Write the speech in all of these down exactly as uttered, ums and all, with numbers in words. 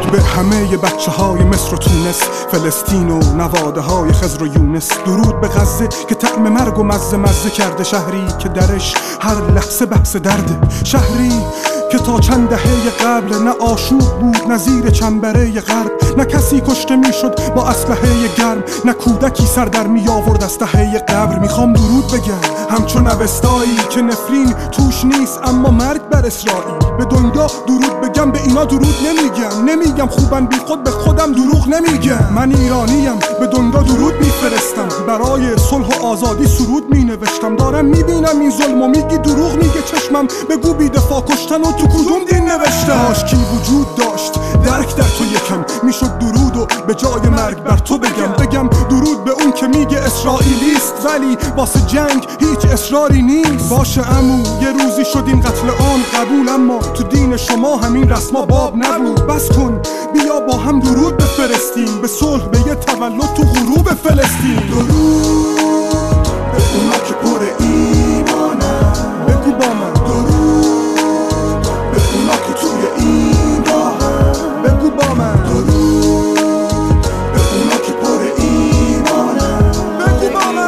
درود به همه بچه های مصر و تونس، فلسطین و نواده های خضر و یونس. درود به غزه که طعم مرگ و مزه مزه کرده، شهری که درش هر لحظه بحث درده، شهری که تا چند دهه قبل نه آشوب بود نه زیر چنبره غرب، نه کسی کشته میشد با اسلحه گرم، نه کودکی سر در می آورد از دهه قبر. میخوام درود بگم همچون اوستایی که نفرین توش نیست اما مرگ بر اسرائیل. به دنیا درود بگم به اینا درود نمیگم، نمیگم خوبن بی خود به خودم دروغ نمیگم. من ایرانیم به دنیا درود میفرستم، برای صلح و آزادی سرود مینوشتم. دارم میبینم این ظلم و میگی دروغ میگه چشمم، بگو بی دفاع کشتن و تو کدوم دین نوشته؟ عاشقی وجود داشت درک در تو یکم، میشد درود و به جای مرگ بر تو بگم. بگم درود به اون که میگه اسرائیلیست ولی واسه جنگ هیچ اصراری نیست. باشه عمو یه روزی شد این قتل عام قبول، اما تو دین شما همین رسما باب نبود. بس کن بیا با هم درود بفرستیم، به صلح به یه تولد تو غروب فلسطین. درود به اونا که پر ایمانن، بگو با من درود به اونا که توی این راهن، بگو با من درود به اونا که پر ایمانن، بگو با من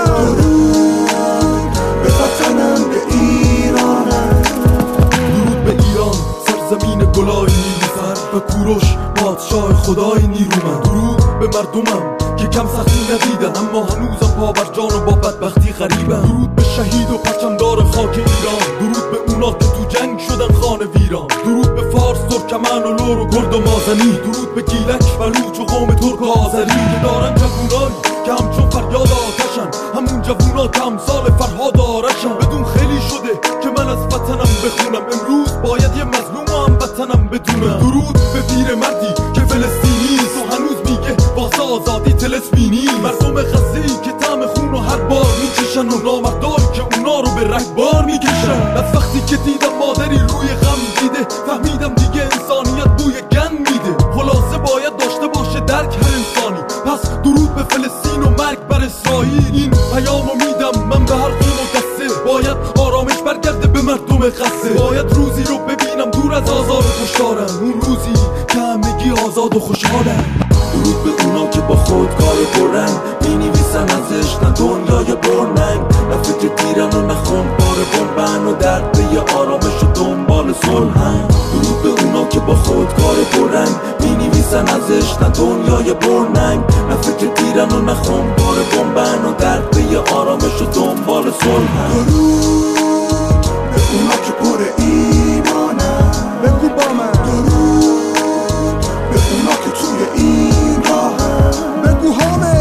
درود به وطنم به ایرانم. درود به ایران سرزمین گلای نیلوفر و کوروش پادشاه خدای نیرومند. درود به مردمم که کم سختی ندیدن اما هنوزم پا بر جان و با بدبختی غریبن. درود به شهید و پرچمدار خاک ایران، درود به اونا که تو جنگ شدن خانه ویران. درود به فارس، ترکمن و لور و گرد و مازنی، درود به گیلک، بلوچ و قوم ترک و آذری که دارن جوونایی که همچون فریاد آتشن، همون جوونا که امثال فرهاد آرشن. بدون خیلی شده که من از وطنم بخونم، امروز باید یه مظلوم و هم وطنم بدونم. درود به پیر مردی که فلسطینیست و هنوز میگه واسه آزادی تلسمینی. مردم غزه‌ای که طعم خون و هر بار میچشن و نامردایی که اونا رو به رگبار میکشن. از وقتی که دیدم مادری روی غم دیده فهمیدم دیگه انسانیت بوی گن میده. خلاصه باید داشته باشه درک هر انسانی، پس درود به فلسطین و مرگ بر اسرائیل. این پیامو میدم من به هر قوم و دسته، باید آرامش برگرده به مردم غزه. باید روزی رو ببینم دور از آزار و کشتارن، اون روزی که همگی آزاد و خوشحالن. درود به اونا که با خود کار برن، مینویسن ازش نه دنیای برننگ، نه فکر تیرن و نه خونبار بمبن و درد به یه آرامش و دنبال صلحن. درود به اونا که با خود کار برن، مینویسن ازش نه دنیای برننگ، نه فکر تیرن و نه خونبار بمبن و درد به یه آرامش و دنبال صلحن. درود به اونا که پر ایمانن، بگو با من درود به اونا که توی این راهن، بگو همه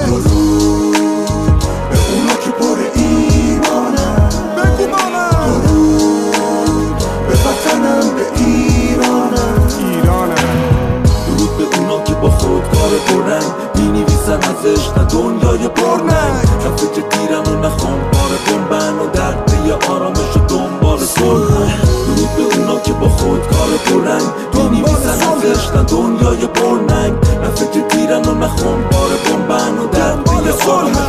درود به اونا که پر ایمانن، بگو با من درود به وطنم به ایرانم ایرانم. درود به اونا که با خود کار برن، مینویسن ازش نه دنیای برننگ، نه فکر تیرن و نه خونبار بمبن و درد به یه آرامش و دنبال صلحن. درود به اونا که با خود کار برن، مینویسن ازش نه دنیای برننگ، نه فکر تیرن و نه خونبار بمبن و درد به یه آرامش